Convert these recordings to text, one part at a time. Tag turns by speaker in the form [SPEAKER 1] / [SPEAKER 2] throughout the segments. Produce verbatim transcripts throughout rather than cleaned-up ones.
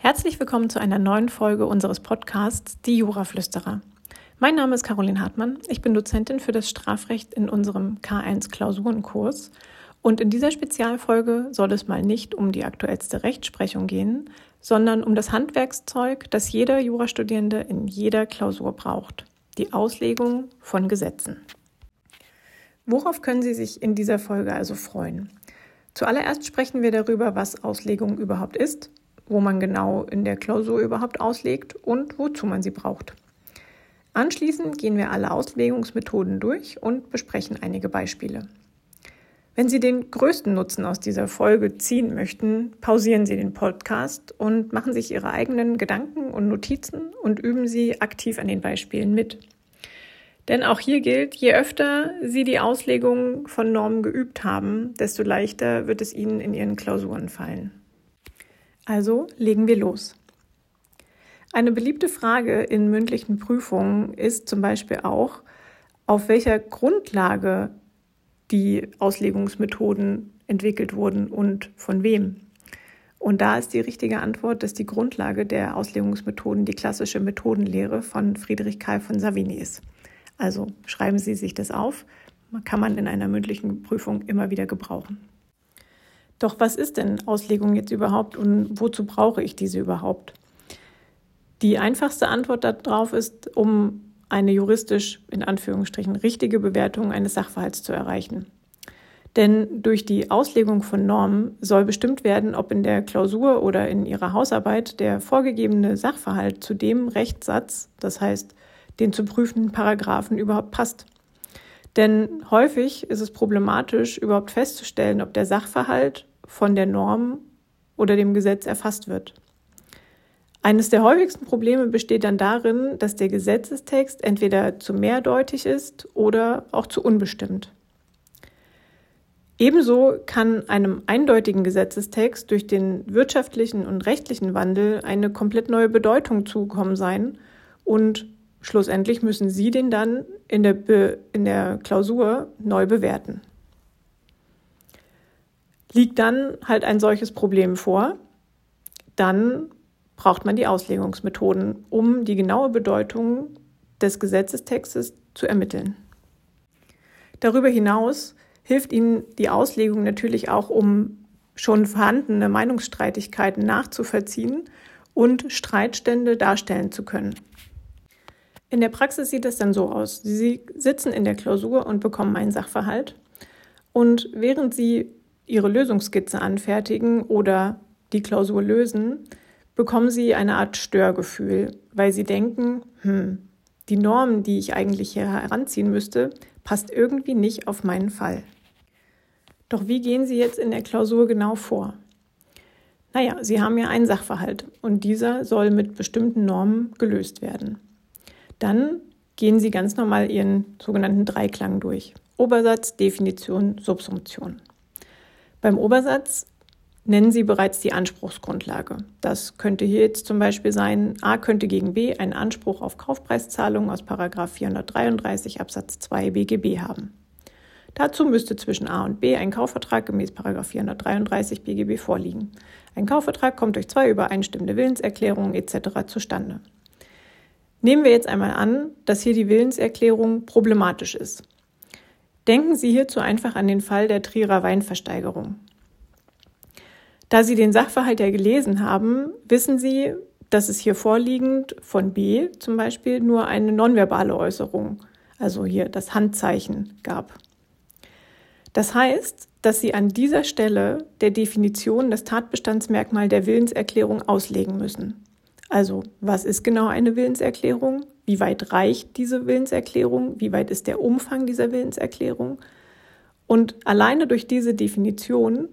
[SPEAKER 1] Herzlich willkommen zu einer neuen Folge unseres Podcasts Die Juraflüsterer. Mein Name ist Caroline Hartmann, ich bin Dozentin für das Strafrecht in unserem K eins Klausurenkurs und in dieser Spezialfolge soll es mal nicht um die aktuellste Rechtsprechung gehen, sondern um das Handwerkszeug, das jeder Jurastudierende in jeder Klausur braucht, die Auslegung von Gesetzen. Worauf können Sie sich in dieser Folge also freuen? Zuallererst sprechen wir darüber, was Auslegung überhaupt ist, wo man genau in der Klausur überhaupt auslegt und wozu man sie braucht. Anschließend gehen wir alle Auslegungsmethoden durch und besprechen einige Beispiele. Wenn Sie den größten Nutzen aus dieser Folge ziehen möchten, pausieren Sie den Podcast und machen sich Ihre eigenen Gedanken und Notizen und üben Sie aktiv an den Beispielen mit. Denn auch hier gilt, je öfter Sie die Auslegung von Normen geübt haben, desto leichter wird es Ihnen in Ihren Klausuren fallen. Also legen wir los. Eine beliebte Frage in mündlichen Prüfungen ist zum Beispiel auch, auf welcher Grundlage die Auslegungsmethoden entwickelt wurden und von wem. Und da ist die richtige Antwort, dass die Grundlage der Auslegungsmethoden die klassische Methodenlehre von Friedrich Karl von Savigny ist. Also schreiben Sie sich das auf, kann man in einer mündlichen Prüfung immer wieder gebrauchen. Doch was ist denn Auslegung jetzt überhaupt und wozu brauche ich diese überhaupt? Die einfachste Antwort darauf ist, um eine juristisch, in Anführungsstrichen, richtige Bewertung eines Sachverhalts zu erreichen. Denn durch die Auslegung von Normen soll bestimmt werden, ob in der Klausur oder in Ihrer Hausarbeit der vorgegebene Sachverhalt zu dem Rechtssatz, das heißt den zu prüfenden Paragraphen, überhaupt passt. Denn häufig ist es problematisch, überhaupt festzustellen, ob der Sachverhalt von der Norm oder dem Gesetz erfasst wird. Eines der häufigsten Probleme besteht dann darin, dass der Gesetzestext entweder zu mehrdeutig ist oder auch zu unbestimmt. Ebenso kann einem eindeutigen Gesetzestext durch den wirtschaftlichen und rechtlichen Wandel eine komplett neue Bedeutung zugekommen sein und schlussendlich müssen Sie den dann in der, Be- in der Klausur neu bewerten. Liegt dann halt ein solches Problem vor, dann braucht man die Auslegungsmethoden, um die genaue Bedeutung des Gesetzestextes zu ermitteln. Darüber hinaus hilft Ihnen die Auslegung natürlich auch, um schon vorhandene Meinungsstreitigkeiten nachzuvollziehen und Streitstände darstellen zu können. In der Praxis sieht es dann so aus. Sie sitzen in der Klausur und bekommen einen Sachverhalt und während Sie Ihre Lösungsskizze anfertigen oder die Klausur lösen, bekommen Sie eine Art Störgefühl, weil Sie denken, hm, die Norm, die ich eigentlich hier heranziehen müsste, passt irgendwie nicht auf meinen Fall. Doch wie gehen Sie jetzt in der Klausur genau vor? Naja, Sie haben ja einen Sachverhalt und dieser soll mit bestimmten Normen gelöst werden. Dann gehen Sie ganz normal Ihren sogenannten Dreiklang durch. Obersatz, Definition, Subsumption. Beim Obersatz nennen Sie bereits die Anspruchsgrundlage. Das könnte hier jetzt zum Beispiel sein, A könnte gegen B einen Anspruch auf Kaufpreiszahlung aus Paragraph vierhundertdreiunddreißig Absatz zwei B G B haben. Dazu müsste zwischen A und B ein Kaufvertrag gemäß Paragraph vierhundertdreiunddreißig B G B vorliegen. Ein Kaufvertrag kommt durch zwei übereinstimmende Willenserklärungen et cetera zustande. Nehmen wir jetzt einmal an, dass hier die Willenserklärung problematisch ist. Denken Sie hierzu einfach an den Fall der Trierer Weinversteigerung. Da Sie den Sachverhalt ja gelesen haben, wissen Sie, dass es hier vorliegend von B zum Beispiel nur eine nonverbale Äußerung, also hier das Handzeichen, gab. Das heißt, dass Sie an dieser Stelle der Definition das Tatbestandsmerkmal der Willenserklärung auslegen müssen. Also, was ist genau eine Willenserklärung? Wie weit reicht diese Willenserklärung? Wie weit ist der Umfang dieser Willenserklärung? Und alleine durch diese Definition,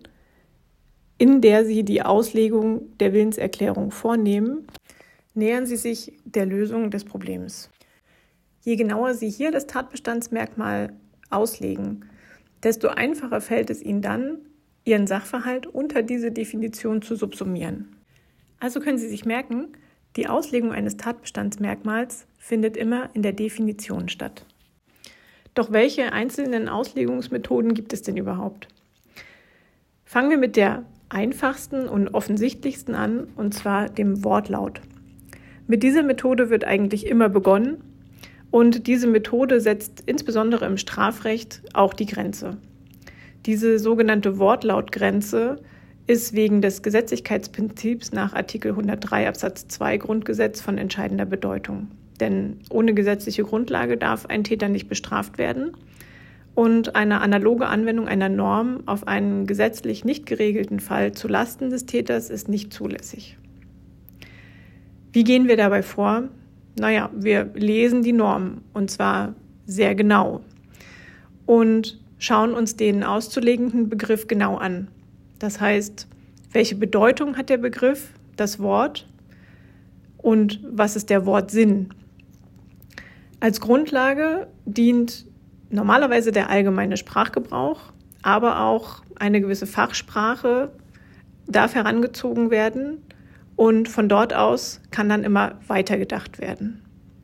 [SPEAKER 1] in der Sie die Auslegung der Willenserklärung vornehmen, nähern Sie sich der Lösung des Problems. Je genauer Sie hier das Tatbestandsmerkmal auslegen, desto einfacher fällt es Ihnen dann, Ihren Sachverhalt unter diese Definition zu subsumieren. Also können Sie sich merken, die Auslegung eines Tatbestandsmerkmals findet immer in der Definition statt. Doch welche einzelnen Auslegungsmethoden gibt es denn überhaupt? Fangen wir mit der einfachsten und offensichtlichsten an, und zwar dem Wortlaut. Mit dieser Methode wird eigentlich immer begonnen und diese Methode setzt insbesondere im Strafrecht auch die Grenze. Diese sogenannte Wortlautgrenze ist wegen des Gesetzlichkeitsprinzips nach Artikel hundertdrei Absatz zwei Grundgesetz von entscheidender Bedeutung. Denn ohne gesetzliche Grundlage darf ein Täter nicht bestraft werden und eine analoge Anwendung einer Norm auf einen gesetzlich nicht geregelten Fall zu Lasten des Täters ist nicht zulässig. Wie gehen wir dabei vor? Naja, wir lesen die Norm und zwar sehr genau und schauen uns den auszulegenden Begriff genau an. Das heißt, welche Bedeutung hat der Begriff, das Wort und was ist der Wortsinn? Als Grundlage dient normalerweise der allgemeine Sprachgebrauch, aber auch eine gewisse Fachsprache darf herangezogen werden und von dort aus kann dann immer weitergedacht werden.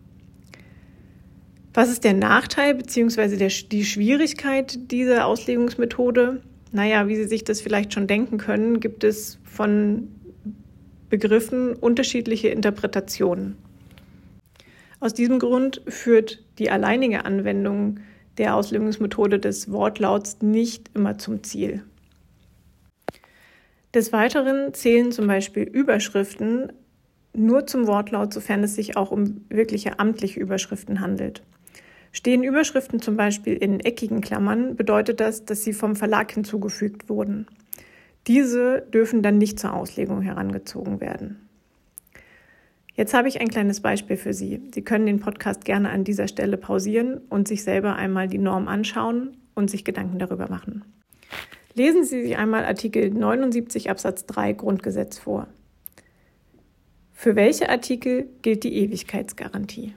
[SPEAKER 1] Was ist der Nachteil bzw. die Schwierigkeit dieser Auslegungsmethode? Naja, wie Sie sich das vielleicht schon denken können, gibt es von Begriffen unterschiedliche Interpretationen. Aus diesem Grund führt die alleinige Anwendung der Auslegungsmethode des Wortlauts nicht immer zum Ziel. Des Weiteren zählen zum Beispiel Überschriften nur zum Wortlaut, sofern es sich auch um wirkliche amtliche Überschriften handelt. Stehen Überschriften zum Beispiel in eckigen Klammern, bedeutet das, dass sie vom Verlag hinzugefügt wurden. Diese dürfen dann nicht zur Auslegung herangezogen werden. Jetzt habe ich ein kleines Beispiel für Sie. Sie können den Podcast gerne an dieser Stelle pausieren und sich selber einmal die Norm anschauen und sich Gedanken darüber machen. Lesen Sie sich einmal Artikel neunundsiebzig Absatz drei Grundgesetz vor. Für welche Artikel gilt die Ewigkeitsgarantie?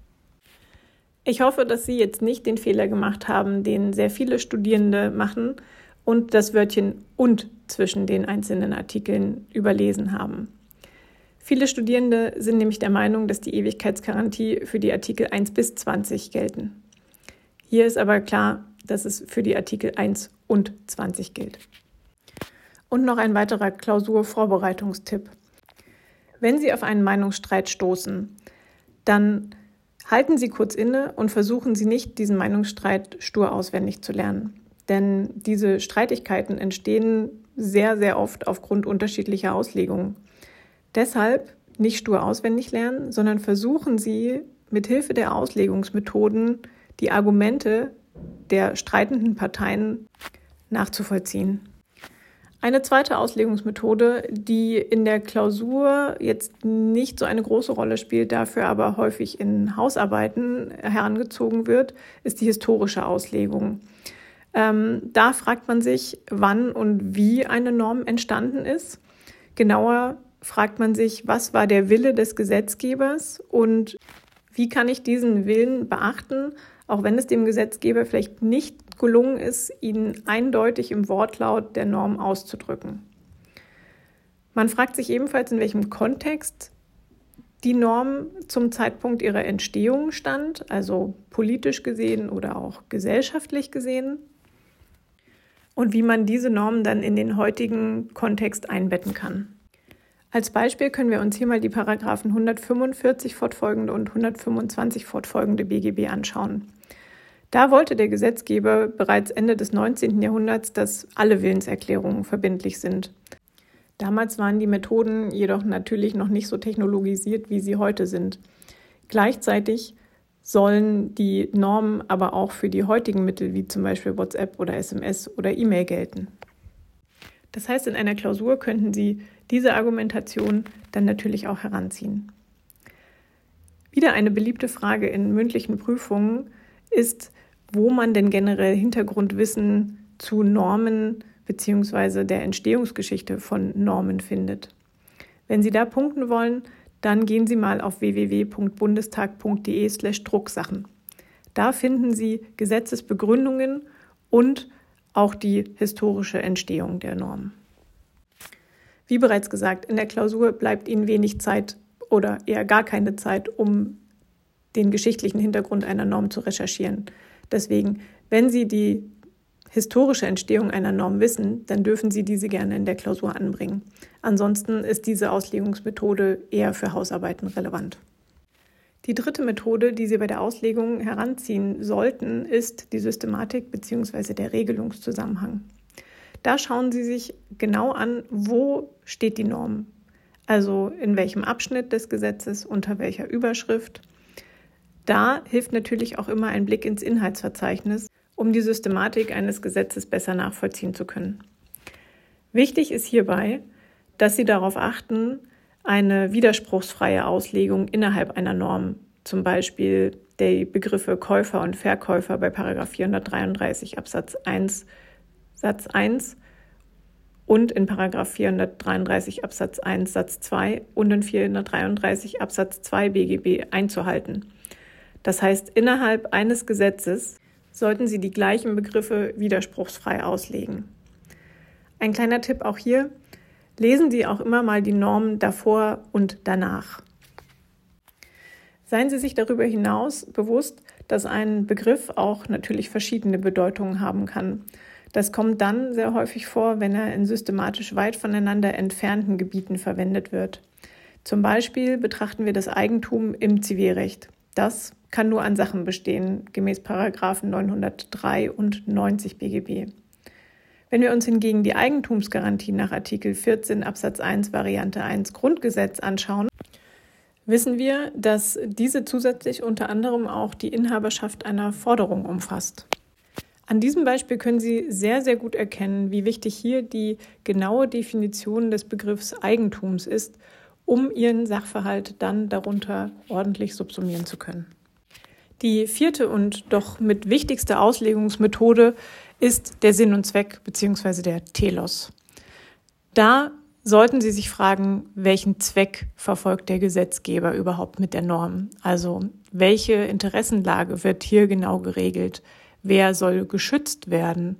[SPEAKER 1] Ich hoffe, dass Sie jetzt nicht den Fehler gemacht haben, den sehr viele Studierende machen und das Wörtchen „und“ zwischen den einzelnen Artikeln überlesen haben. Viele Studierende sind nämlich der Meinung, dass die Ewigkeitsgarantie für die Artikel eins bis zwanzig gelten. Hier ist aber klar, dass es für die Artikel eins und zwanzig gilt. Und noch ein weiterer Klausurvorbereitungstipp. Wenn Sie auf einen Meinungsstreit stoßen, dann halten Sie kurz inne und versuchen Sie nicht, diesen Meinungsstreit stur auswendig zu lernen. Denn diese Streitigkeiten entstehen sehr, sehr oft aufgrund unterschiedlicher Auslegungen. Deshalb nicht stur auswendig lernen, sondern versuchen Sie, mit Hilfe der Auslegungsmethoden die Argumente der streitenden Parteien nachzuvollziehen. Eine zweite Auslegungsmethode, die in der Klausur jetzt nicht so eine große Rolle spielt, dafür aber häufig in Hausarbeiten herangezogen wird, ist die historische Auslegung. Ähm, da fragt man sich, wann und wie eine Norm entstanden ist. Genauer fragt man sich, was war der Wille des Gesetzgebers und wie kann ich diesen Willen beachten, auch wenn es dem Gesetzgeber vielleicht nicht gelungen ist, ihn eindeutig im Wortlaut der Norm auszudrücken. Man fragt sich ebenfalls, in welchem Kontext die Norm zum Zeitpunkt ihrer Entstehung stand, also politisch gesehen oder auch gesellschaftlich gesehen, und wie man diese Normen dann in den heutigen Kontext einbetten kann. Als Beispiel können wir uns hier mal die Paragraphen hundertfünfundvierzig fortfolgende und hundertfünfundzwanzig fortfolgende B G B anschauen. Da wollte der Gesetzgeber bereits Ende des neunzehnten Jahrhunderts, dass alle Willenserklärungen verbindlich sind. Damals waren die Methoden jedoch natürlich noch nicht so technologisiert, wie sie heute sind. Gleichzeitig sollen die Normen aber auch für die heutigen Mittel, wie zum Beispiel WhatsApp oder S M S oder E-Mail gelten. Das heißt, in einer Klausur könnten Sie diese Argumentation dann natürlich auch heranziehen. Wieder eine beliebte Frage in mündlichen Prüfungen ist, wo man denn generell Hintergrundwissen zu Normen bzw. der Entstehungsgeschichte von Normen findet. Wenn Sie da punkten wollen, dann gehen Sie mal auf w w w punkt bundestag punkt d e slash drucksachen. Da finden Sie Gesetzesbegründungen und auch die historische Entstehung der Normen. Wie bereits gesagt, in der Klausur bleibt Ihnen wenig Zeit oder eher gar keine Zeit, um den geschichtlichen Hintergrund einer Norm zu recherchieren. Deswegen, wenn Sie die historische Entstehung einer Norm wissen, dann dürfen Sie diese gerne in der Klausur anbringen. Ansonsten ist diese Auslegungsmethode eher für Hausarbeiten relevant. Die dritte Methode, die Sie bei der Auslegung heranziehen sollten, ist die Systematik bzw. der Regelungszusammenhang. Da schauen Sie sich genau an, wo steht die Norm, also in welchem Abschnitt des Gesetzes, unter welcher Überschrift. Da hilft natürlich auch immer ein Blick ins Inhaltsverzeichnis, um die Systematik eines Gesetzes besser nachvollziehen zu können. Wichtig ist hierbei, dass Sie darauf achten, eine widerspruchsfreie Auslegung innerhalb einer Norm, zum Beispiel die Begriffe Käufer und Verkäufer bei Paragraph vierhundertdreiunddreißig Absatz eins Satz eins und in Paragraph vierhundertdreiunddreißig Absatz eins Satz zwei und in vierhundertdreiunddreißig Absatz zwei B G B einzuhalten. Das heißt, innerhalb eines Gesetzes sollten Sie die gleichen Begriffe widerspruchsfrei auslegen. Ein kleiner Tipp auch hier: Lesen Sie auch immer mal die Normen davor und danach. Seien Sie sich darüber hinaus bewusst, dass ein Begriff auch natürlich verschiedene Bedeutungen haben kann. Das kommt dann sehr häufig vor, wenn er in systematisch weit voneinander entfernten Gebieten verwendet wird. Zum Beispiel betrachten wir das Eigentum im Zivilrecht. Das kann nur an Sachen bestehen, gemäß Paragraphen neunhundertdrei und neunzig B G B. Wenn wir uns hingegen die Eigentumsgarantie nach Artikel vierzehn Absatz eins Variante eins Grundgesetz anschauen, wissen wir, dass diese zusätzlich unter anderem auch die Inhaberschaft einer Forderung umfasst. An diesem Beispiel können Sie sehr, sehr gut erkennen, wie wichtig hier die genaue Definition des Begriffs Eigentums ist, um Ihren Sachverhalt dann darunter ordentlich subsumieren zu können. Die vierte und doch mit wichtigste Auslegungsmethode ist der Sinn und Zweck bzw. der Telos. Da sollten Sie sich fragen, welchen Zweck verfolgt der Gesetzgeber überhaupt mit der Norm? Also welche Interessenlage wird hier genau geregelt? Wer soll geschützt werden?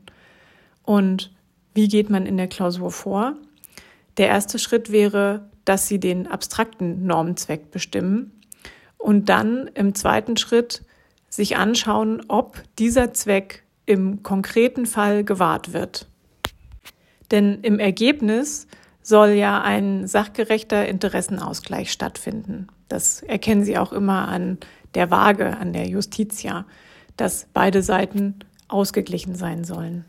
[SPEAKER 1] Und wie geht man in der Klausur vor? Der erste Schritt wäre, dass Sie den abstrakten Normenzweck bestimmen und dann im zweiten Schritt sich anschauen, ob dieser Zweck im konkreten Fall gewahrt wird. Denn im Ergebnis soll ja ein sachgerechter Interessenausgleich stattfinden. Das erkennen Sie auch immer an der Waage, an der Justitia, dass beide Seiten ausgeglichen sein sollen.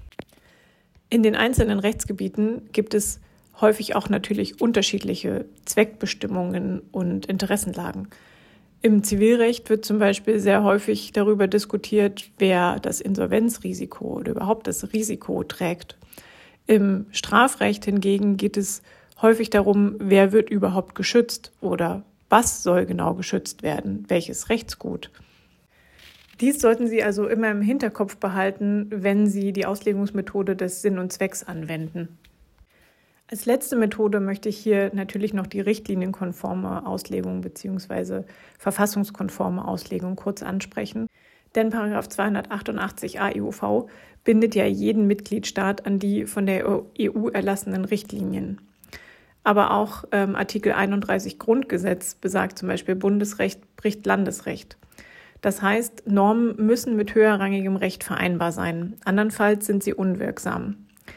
[SPEAKER 1] In den einzelnen Rechtsgebieten gibt es häufig auch natürlich unterschiedliche Zweckbestimmungen und Interessenlagen. Im Zivilrecht wird zum Beispiel sehr häufig darüber diskutiert, wer das Insolvenzrisiko oder überhaupt das Risiko trägt. Im Strafrecht hingegen geht es häufig darum, wer wird überhaupt geschützt oder was soll genau geschützt werden, welches Rechtsgut. Dies sollten Sie also immer im Hinterkopf behalten, wenn Sie die Auslegungsmethode des Sinn und Zwecks anwenden. Als letzte Methode möchte ich hier natürlich noch die richtlinienkonforme Auslegung bzw. verfassungskonforme Auslegung kurz ansprechen. Denn Paragraph zweihundertachtundachtzig A E U V bindet ja jeden Mitgliedstaat an die von der E U erlassenen Richtlinien. Aber auch ähm, Artikel einunddreißig Grundgesetz besagt zum Beispiel, Bundesrecht bricht Landesrecht. Das heißt, Normen müssen mit höherrangigem Recht vereinbar sein. Andernfalls sind sie unwirksam.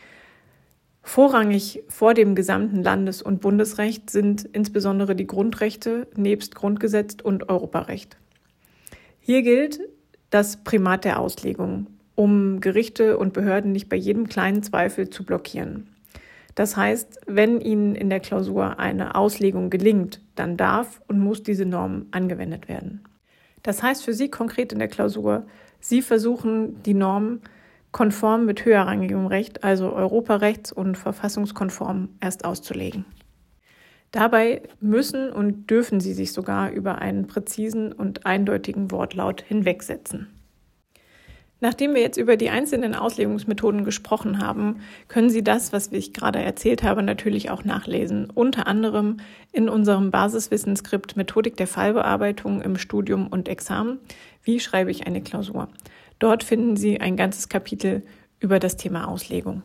[SPEAKER 1] Vorrangig vor dem gesamten Landes- und Bundesrecht sind insbesondere die Grundrechte nebst Grundgesetz und Europarecht. Hier gilt das Primat der Auslegung, um Gerichte und Behörden nicht bei jedem kleinen Zweifel zu blockieren. Das heißt, wenn Ihnen in der Klausur eine Auslegung gelingt, dann darf und muss diese Norm angewendet werden. Das heißt für Sie konkret in der Klausur, Sie versuchen die Norm konform mit höherrangigem Recht, also Europarechts- und verfassungskonform, erst auszulegen. Dabei müssen und dürfen Sie sich sogar über einen präzisen und eindeutigen Wortlaut hinwegsetzen. Nachdem wir jetzt über die einzelnen Auslegungsmethoden gesprochen haben, können Sie das, was ich gerade erzählt habe, natürlich auch nachlesen. Unter anderem in unserem Basiswissensskript Methodik der Fallbearbeitung im Studium und Examen. Wie schreibe ich eine Klausur? Dort finden Sie ein ganzes Kapitel über das Thema Auslegung.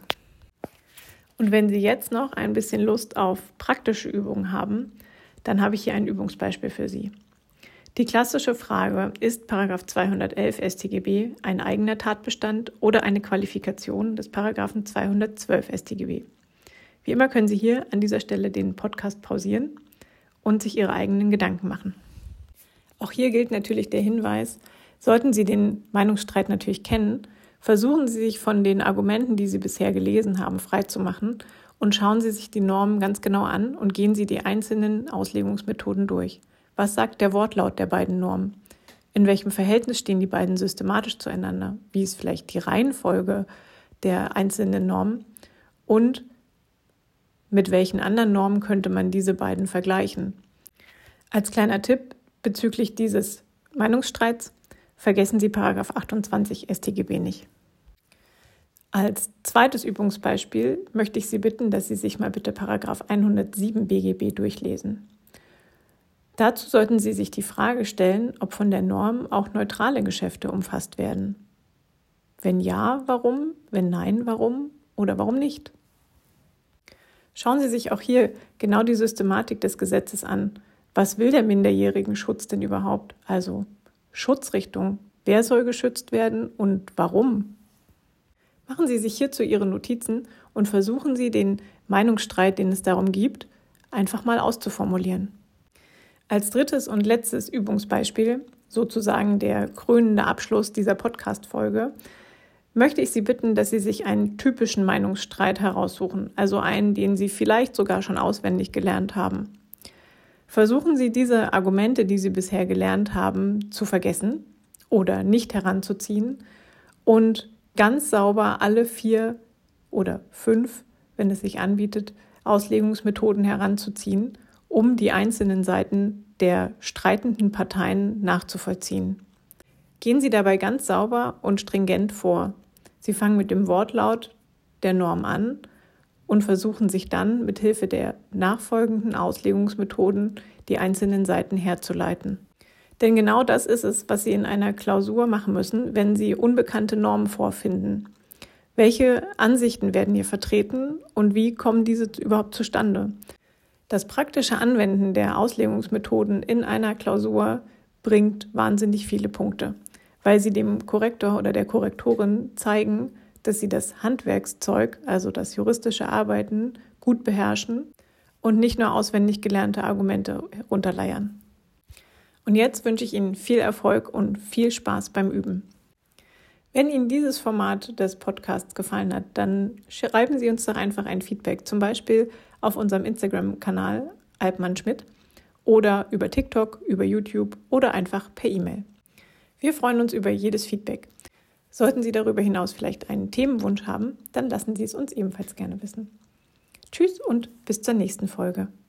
[SPEAKER 1] Und wenn Sie jetzt noch ein bisschen Lust auf praktische Übungen haben, dann habe ich hier ein Übungsbeispiel für Sie. Die klassische Frage, ist Paragraph zweihundertelf S t G B ein eigener Tatbestand oder eine Qualifikation des Paragraphen zweihundertzwölf S t G B? Wie immer können Sie hier an dieser Stelle den Podcast pausieren und sich Ihre eigenen Gedanken machen. Auch hier gilt natürlich der Hinweis, sollten Sie den Meinungsstreit natürlich kennen, versuchen Sie sich von den Argumenten, die Sie bisher gelesen haben, freizumachen und schauen Sie sich die Normen ganz genau an und gehen Sie die einzelnen Auslegungsmethoden durch. Was sagt der Wortlaut der beiden Normen? In welchem Verhältnis stehen die beiden systematisch zueinander? Wie ist vielleicht die Reihenfolge der einzelnen Normen? Und mit welchen anderen Normen könnte man diese beiden vergleichen? Als kleiner Tipp bezüglich dieses Meinungsstreits, vergessen Sie Paragraph achtundzwanzig S t G B nicht. Als zweites Übungsbeispiel möchte ich Sie bitten, dass Sie sich mal bitte Paragraph hundertsieben B G B durchlesen. Dazu sollten Sie sich die Frage stellen, ob von der Norm auch neutrale Geschäfte umfasst werden. Wenn ja, warum? Wenn nein, warum? Oder warum nicht? Schauen Sie sich auch hier genau die Systematik des Gesetzes an. Was will der Minderjährigenschutz denn überhaupt? Also Schutzrichtung. Wer soll geschützt werden und warum? Machen Sie sich hierzu Ihre Notizen und versuchen Sie, den Meinungsstreit, den es darum gibt, einfach mal auszuformulieren. Als drittes und letztes Übungsbeispiel, sozusagen der krönende Abschluss dieser Podcast-Folge, möchte ich Sie bitten, dass Sie sich einen typischen Meinungsstreit heraussuchen, also einen, den Sie vielleicht sogar schon auswendig gelernt haben. Versuchen Sie, diese Argumente, die Sie bisher gelernt haben, zu vergessen oder nicht heranzuziehen und ganz sauber alle vier oder fünf, wenn es sich anbietet, Auslegungsmethoden heranzuziehen, um die einzelnen Seiten der streitenden Parteien nachzuvollziehen. Gehen Sie dabei ganz sauber und stringent vor. Sie fangen mit dem Wortlaut der Norm an und versuchen sich dann mit Hilfe der nachfolgenden Auslegungsmethoden die einzelnen Seiten herzuleiten. Denn genau das ist es, was Sie in einer Klausur machen müssen, wenn Sie unbekannte Normen vorfinden. Welche Ansichten werden hier vertreten und wie kommen diese überhaupt zustande? Das praktische Anwenden der Auslegungsmethoden in einer Klausur bringt wahnsinnig viele Punkte, weil sie dem Korrektor oder der Korrektorin zeigen, dass sie das Handwerkszeug, also das juristische Arbeiten, gut beherrschen und nicht nur auswendig gelernte Argumente runterleiern. Und jetzt wünsche ich Ihnen viel Erfolg und viel Spaß beim Üben. Wenn Ihnen dieses Format des Podcasts gefallen hat, dann schreiben Sie uns doch einfach ein Feedback, zum Beispiel auf unserem Instagram-Kanal Alpmann Schmidt oder über TikTok, über YouTube oder einfach per E-Mail. Wir freuen uns über jedes Feedback. Sollten Sie darüber hinaus vielleicht einen Themenwunsch haben, dann lassen Sie es uns ebenfalls gerne wissen. Tschüss und bis zur nächsten Folge.